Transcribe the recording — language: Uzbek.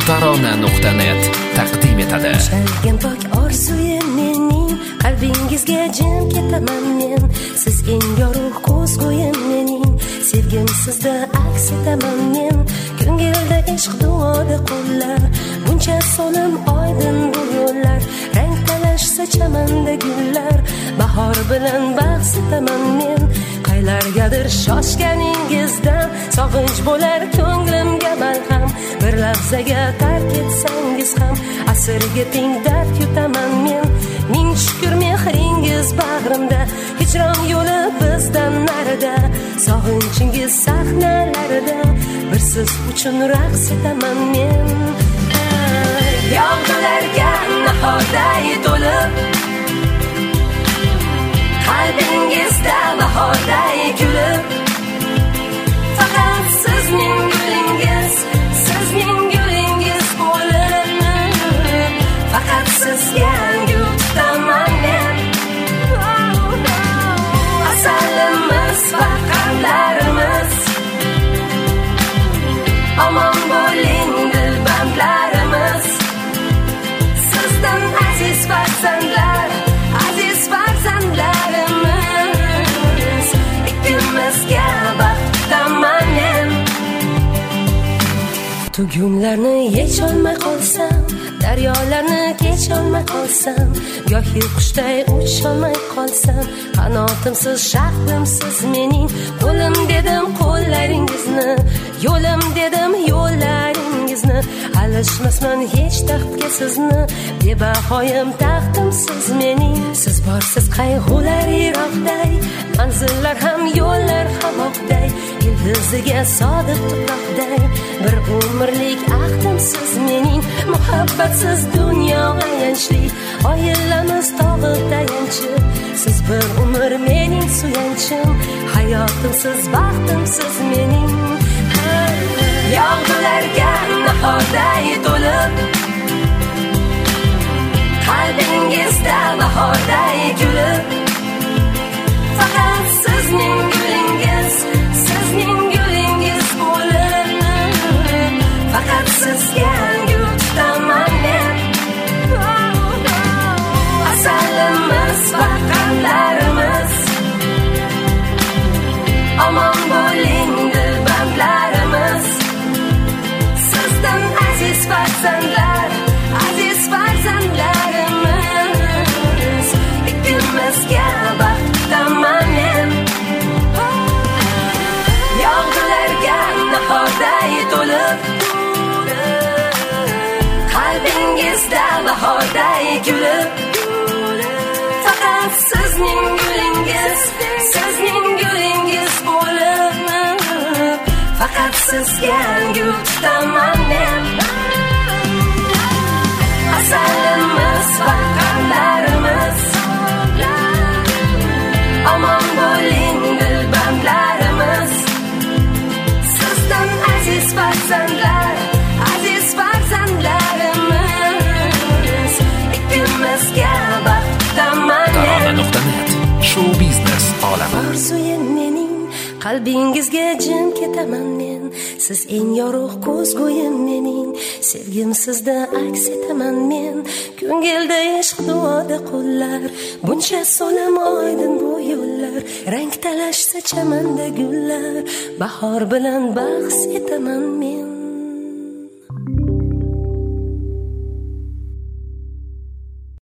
tarona.net taqdim etadi. Chalgan pok orzuyim mening, qalbingizga jim ketaman men. Siz eng yorug' ko'zguyim mening, sevgim sizda aks etaman men. Ko'ngilda ishq duoda qo'llar, buncha so'lim oydin bu yo'llar. Rang talashsa chamanda gullar, bahor bilan bahs etaman men. Qaylargadir shoshganingizdan sog'inch bo'lar ko'nglimga malham. Bir lahzaga tark etsangiz ham asrga teng dard yutaman men. Ming shukr mehringiz bag'rimda, hijron yo'li bizdan narida. Sog'inchingiz sahnalarida bir siz uchun raqs etaman men. Yog'dularga nahorday to'lib, qalbingizda bahorday kulib. Faqat sizning gulingiz, sizning gulingiz bo'linib. Faqat sizga gul tutaman men. Asalimiz va qandlarimiz, omon bo'ling dilbandlarimiz. Sizdan aziz farzandlar, aziz farzandlarimiz, ikkimizga baxt tutaman men. Tugunlarni yecholmay qolsam, daryolarni kecholmay qolsam, yoki qushday ucholmay qolsam, qanotimsiz shahrimsiz mening. Qo'lim dedim qo'llaringizni, yo'lim dedim yo'llaringizni. Alishmasman hech taxtga sizni, bebahoyim taxtimsiz mening. Siz borsiz qayg'ular yiroqday, manzillar ham yo'llar ham oqday. Ildiziga sodiq tuproqday, bir umrlik ahdimsiz mening. Muhabbatsiz dunyo ayanchli, oilamiz tog'i tayanchi. Siz bir umr mening suyanchim, hayotimsiz baxtimsiz mening. Yog'dularga nahorday to'lib, qalbingizda bahorday kulib. Faqat sizning gulingiz, sizning gulingiz bo'linib. Faqat sizga gul tutaman men. Asalimiz va qandlarimiz, omon bo'ling dilbandlarimiz. Sizdan aziz farzandlar, aziz farzandlarimiz, ikkimizga baxt tutaman men. Yog'dularga nahorday to'lib, qalbingizda bahorday kulib. Faqat sizning gulingiz, sizning gulingiz bo'linib. Faqat sizga gul tutaman men. Asalimiz va qandlarimiz, omon bo'ling dilbandlarimiz. Sizdan aziz farzandlar, aziz farzandlarimiz, ikkimizga baxt tutaman men. Tarona.net show biznes olami. Orzuyim mening, qalbingizga jim ketaman men. Siz eng yorug' ko'zguyim mening, sevgim sizda aks etaman men. Ko'ngilda ishq duoda qo'llar, buncha so'lim oydin bu yo'llar. Rang talashsa chamanda gullar, bahor bilan bahs etaman men.